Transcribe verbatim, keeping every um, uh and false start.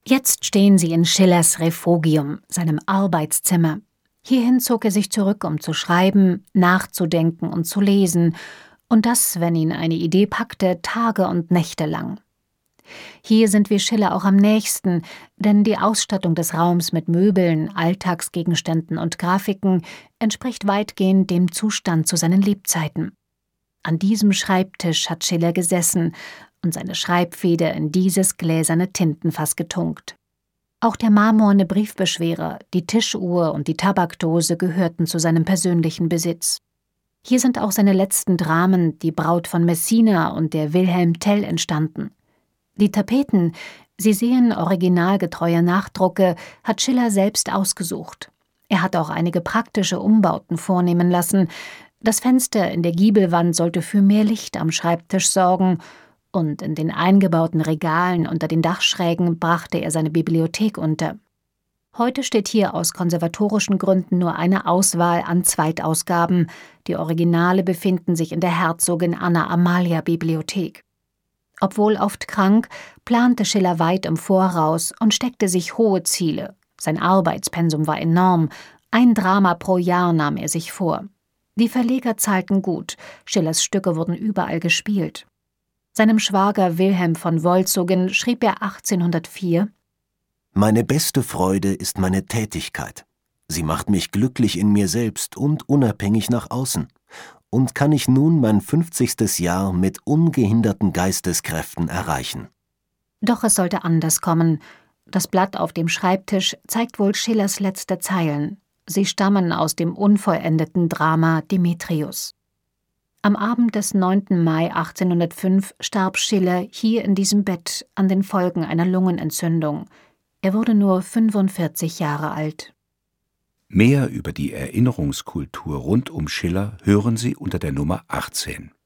Jetzt stehen sie in Schillers Refugium, seinem Arbeitszimmer. Hierhin zog er sich zurück, um zu schreiben, nachzudenken und zu lesen, und das, wenn ihn eine Idee packte, Tage und Nächte lang. Hier sind wir Schiller auch am nächsten, denn die Ausstattung des Raums mit Möbeln, Alltagsgegenständen und Grafiken entspricht weitgehend dem Zustand zu seinen Lebzeiten. An diesem Schreibtisch hat Schiller gesessen und seine Schreibfeder in dieses gläserne Tintenfass getunkt. Auch der marmorne Briefbeschwerer, die Tischuhr und die Tabakdose gehörten zu seinem persönlichen Besitz. Hier sind auch seine letzten Dramen, die Braut von Messina und der Wilhelm Tell, entstanden. Die Tapeten, Sie sehen originalgetreue Nachdrucke, hat Schiller selbst ausgesucht. Er hat auch einige praktische Umbauten vornehmen lassen. Das Fenster in der Giebelwand sollte für mehr Licht am Schreibtisch sorgen, und in den eingebauten Regalen unter den Dachschrägen brachte er seine Bibliothek unter. Heute steht hier aus konservatorischen Gründen nur eine Auswahl an Zweitausgaben. Die Originale befinden sich in der Herzogin Anna Amalia Bibliothek. Obwohl oft krank, plante Schiller weit im Voraus und steckte sich hohe Ziele. Sein Arbeitspensum war enorm. Ein Drama pro Jahr nahm er sich vor. Die Verleger zahlten gut. Schillers Stücke wurden überall gespielt. Seinem Schwager Wilhelm von Wolzogen schrieb er achtzehnhundertvier: »Meine beste Freude ist meine Tätigkeit. Sie macht mich glücklich in mir selbst und unabhängig nach außen. Und kann ich nun mein fünfzigstes Jahr mit ungehinderten Geisteskräften erreichen.« Doch es sollte anders kommen. Das Blatt auf dem Schreibtisch zeigt wohl Schillers letzte Zeilen. Sie stammen aus dem unvollendeten Drama Demetrius. Am Abend des neunten Mai achtzehnhundertfünf starb Schiller hier in diesem Bett an den Folgen einer Lungenentzündung. Er wurde nur fünfundvierzig Jahre alt. Mehr über die Erinnerungskultur rund um Schiller hören Sie unter der Nummer achtzehn.